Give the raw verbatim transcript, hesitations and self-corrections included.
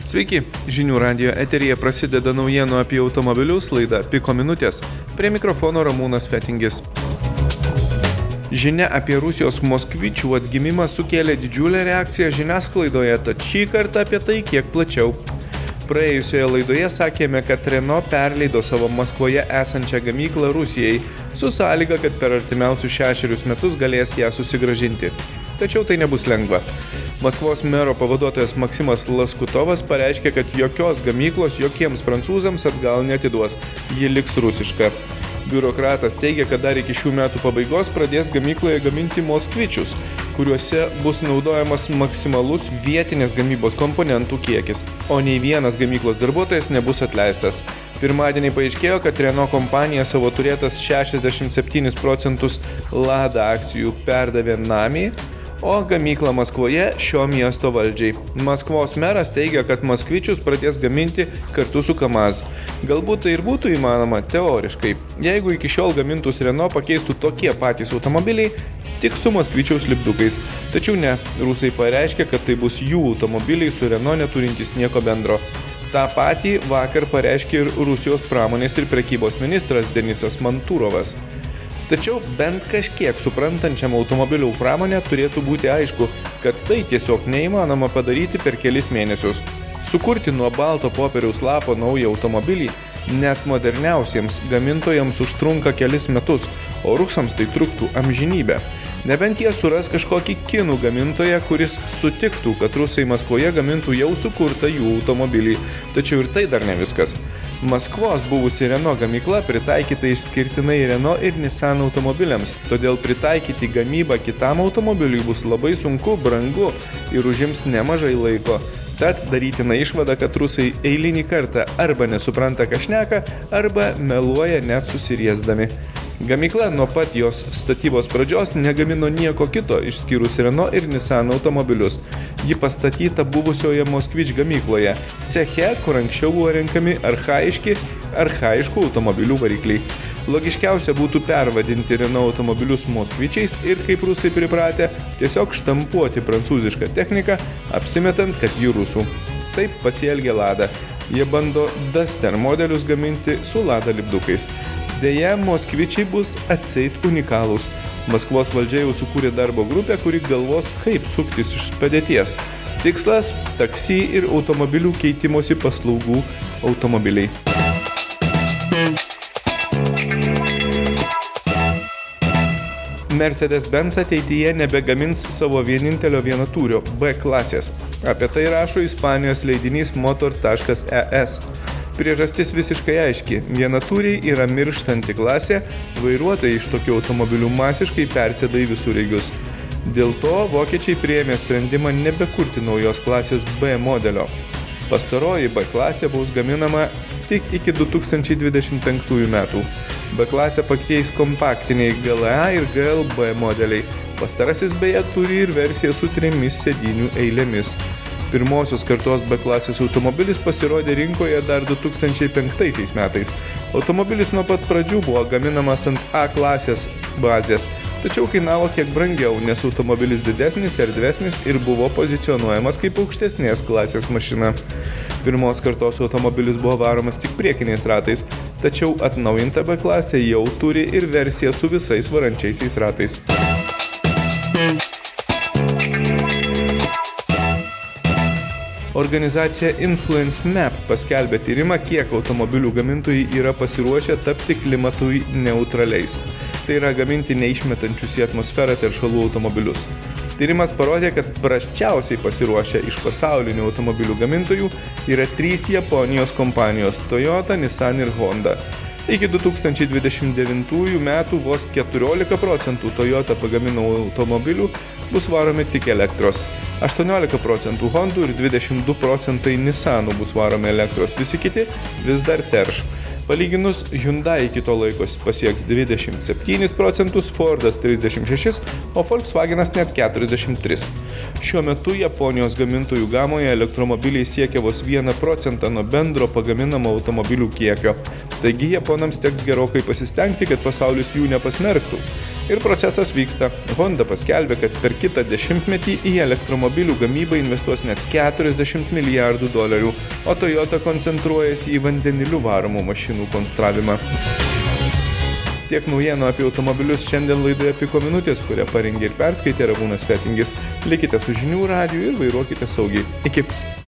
Sveiki, žinių radijo eteryje prasideda naujienų apie automobilius laida Piko minutės. Prie mikrofono Ramūnas Fetingis. Žinia apie Rusijos moskvičių atgimimą sukėlė didžiulę reakciją žiniasklaidoje, tad šį kartą apie tai kiek plačiau. Praėjusioje laidoje sakėme, kad Renault perleido savo Maskvoje esančią gamyklą Rusijai, su sąlyga, kad per artimiausius šešerius metus galės ją susigrąžinti. Tačiau tai nebus lengva. Maskvos mero pavaduotojas Maksimas Laskutovas pareiškė, kad jokios gamyklos jokiems prancūzams atgal neatiduos, ji liks rusiška. Biurokratas teigia, kad dar iki šių metų pabaigos pradės gamykloje gaminti moskvičius, kuriuose bus naudojamas maksimalus vietinės gamybos komponentų kiekis, o nei vienas gamyklos darbuotojas nebus atleistas. Pirmadienį paaiškėjo, kad Renault kompanija savo turėtas šešiasdešimt septynis procentus Lada akcijų perdavė Namiai, o gamyklą Maskvoje šio miesto valdžiai. Maskvos meras teigia, kad moskvičius pradės gaminti kartu su Kamaz. Galbūt tai ir būtų įmanoma teoriškai, jeigu iki šiol gamintus Renault pakeistų tokie patys automobiliai, tik su moskvičiaus lipdukais. Tačiau ne, rusai pareiškė, kad tai bus jų automobiliai su Renault neturintys nieko bendro. Ta patį vakar pareiškė ir Rusijos pramonės ir prekybos ministras Denisas Manturovas. Tačiau bent kažkiek suprantančiam automobilių pramonę turėtų būti aišku, kad tai tiesiog neįmanoma padaryti per kelis mėnesius. Sukurti nuo balto popieriaus lapo naują automobilį net moderniausiems gamintojams užtrunka kelis metus, o rusams tai truktų amžinybę. Nebent jie suras kažkokį kinų gamintoją, kuris sutiktų, kad rusai Maskvoje gamintų jau sukurtą jų automobilį. Tačiau ir tai dar ne viskas. Maskvos buvusi Renault gamykla pritaikyta išskirtinai Renault ir Nissan automobiliams, todėl pritaikyti gamybą kitam automobiliui bus labai sunku, brangu ir užims nemažai laiko. Tad darytina išvada, kad rusai eilinį kartą arba nesupranta, ką šneka, arba meluoja net susiriesdami. Gamykla nuo pat jos statybos pradžios negamino nieko kito išskyrus Renault ir Nissan automobilius. Ji pastatyta buvusioje Moskvič gamykloje, ceche, kur anksčiau buvo renkami archaiški, archaiškų automobilių varikliai. Logiškiausia būtų pervadinti Renault automobilius Moskvičiais ir, kaip rusai pripratę, tiesiog štampuoti prancūzišką techniką, apsimetant, kad ji rusų. Taip pasielgė Lada. Jie bando Duster modelius gaminti su Lada lipdukais. Deja, moskvičiai bus atseit unikalūs. Maskvos valdžia jau sukūrė darbo grupę, kuri galvos, kaip suktis iš padėties. Tikslas – taksi ir automobilių keitimosi paslaugų automobiliai. Mercedes-Benz ateityje nebegamins savo vienintelio vienatūrio B klasės. Apie tai rašo Ispanijos leidinys motor taškas e es. Priežastis visiškai aiški. Vienatūriai yra mirštanti klasė, vairuotojai iš tokių automobilių masiškai persėda į visureigius. Dėl to vokiečiai priėmė sprendimą nebekurti naujos klasės B modelio. Pastaroji B klasė bus gaminama tik iki du tūkstančiai dvidešimt penktųjų metų. B klasę pakeis kompaktiniai G L A ir G L B modeliai. Pastarasis beje turi ir versiją su trimis sėdynių eilėmis. Pirmosios kartos B klasės automobilis pasirodė rinkoje dar du tūkstančiai penktaisiais metais. Automobilis nuo pat pradžių buvo gaminamas ant A klasės bazės, tačiau kainavo kiek brangiau, nes automobilis didesnis, erdvesnis ir buvo pozicionuojamas kaip aukštesnės klasės mašina. Pirmos kartos automobilis buvo varomas tik priekiniais ratais, tačiau atnaujinta B klasė jau turi ir versiją su visais varančiaisiais ratais. Organizacija Influence Map paskelbė tyrimą, kiek automobilių gamintojai yra pasiruošę tapti klimatui neutraliais. Tai yra gaminti neišmetančius į atmosferą teršalų automobilius. Tyrimas parodė, kad prasčiausiai pasiruošę iš pasaulinių automobilių gamintojų yra trys Japonijos kompanijos – Toyota, Nissan ir Honda. Iki du tūkstančiai dvidešimt devintųjų metų vos keturiolika procentų Toyota pagaminamų automobilių bus varomi tik elektros. aštuoniolika procentų Hondų ir dvidešimt du procentai Nissanų bus varomi elektros, visi kiti vis dar terš. Palyginus, Hyundai iki to laiko pasieks dvidešimt septynis procentus, Fordas trisdešimt šešis, o Volkswagenas net keturiasdešimt tris. Šiuo metu Japonijos gamintojų gamoje elektromobiliai siekia vos vieną procentą nuo bendro pagaminamo automobilių kiekio. Taigi Japonams teks gerokai pasistengti, kad pasaulis jų nepasmerktų. Ir procesas vyksta. Honda paskelbė, kad per kitą dešimtmetį į elektromobilių gamybą investuos net keturiasdešimt milijardų dolerių, o Toyota koncentruojasi į vandeniliu varomų mašinų konstravimą. Tiek naujienų apie automobilius šiandien laidoje Piko minutės, kurią parengė ir perskaitė Ramūnas Fetingis. Likite su žinių radiju ir vairuokite saugiai. Iki.